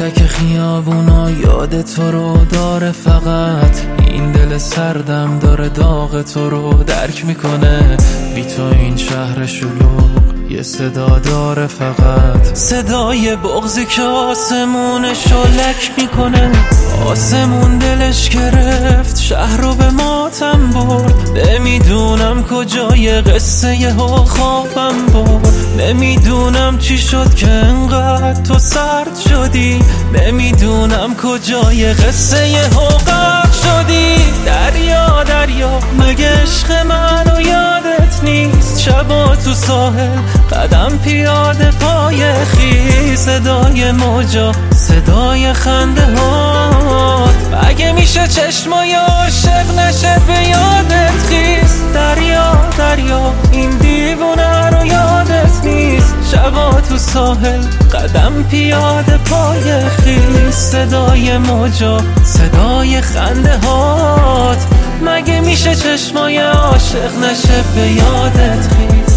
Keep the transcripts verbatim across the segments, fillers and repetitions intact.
تک خیابونا یاد تو رو داره، فقط این دل سردم داره داغ تو رو درک میکنه. بی تو این شهر شلوغ یه صدا داره، فقط صدای بغضی که آسمون شلک میکنه. آسمون دلش گرفت، شهر رو به ماتم برد. نمیدونم کجای قصه ها خوابم برد. نمیدونم چی شد که انقدر تو سرد شدی. نمیدونم کجای قصه ها غرق شدی. دریا دریا مگه عشق منو یادت نیست؟ شبا تو ساحل قدم پیاده پای خیس. صدای موجا صدای خنده هات، مگه میشه چشمای عاشق نشه به یادت خیس؟ دریا دریا این دیوونه رو یادت نیست؟ شبا تو ساحل قدم پیاده پای خیس. صدای موجا صدای خنده هات، مگه میشه چشمای عاشق نشه به یادت خیس؟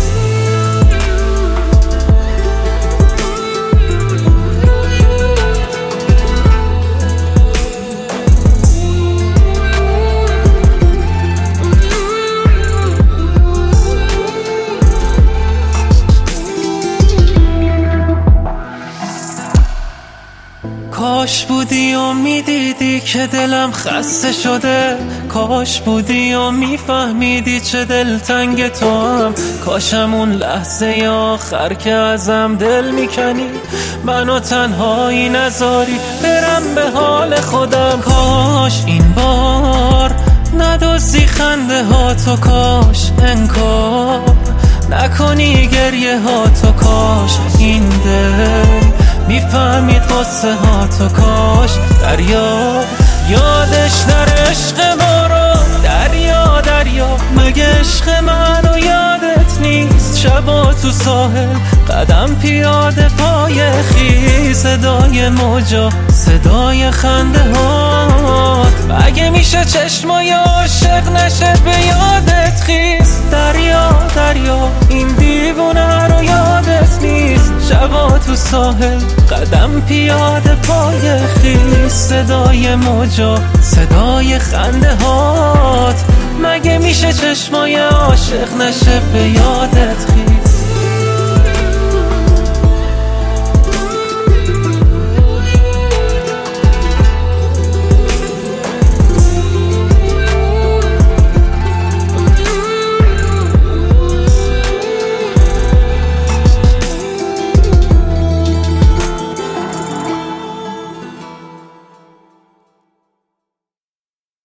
کاش بودی و میدیدی که دلم خسته شده. کاش بودی و میفهمیدی چه دلتنگ تو هم. کاشم اون لحظه آخر که ازم دل میکنی منو تنهایی نذاری برم به حال خودم. کاش این بار ندوزی خنده ها تو، کاش انکار نکنی گریه ها تو. کاش این دل میفهمید قصه ها تو. کاش دریا یادش در عشق ما رو. دریا دریا مگه عشق منو یادت نیست؟ شبا تو ساحل قدم پیاده پای خیس. صدای موجا صدای خنده هات، مگه میشه چشمای عاشق نشه به یادت خیس؟ دریا دریا این دیوونه رو یادت نیست؟ شبا تو ساحل قدم پیاده پای خیس. صدای موجا صدای خنده هات، مگه میشه چشمای عاشق نشه به یادت خیس؟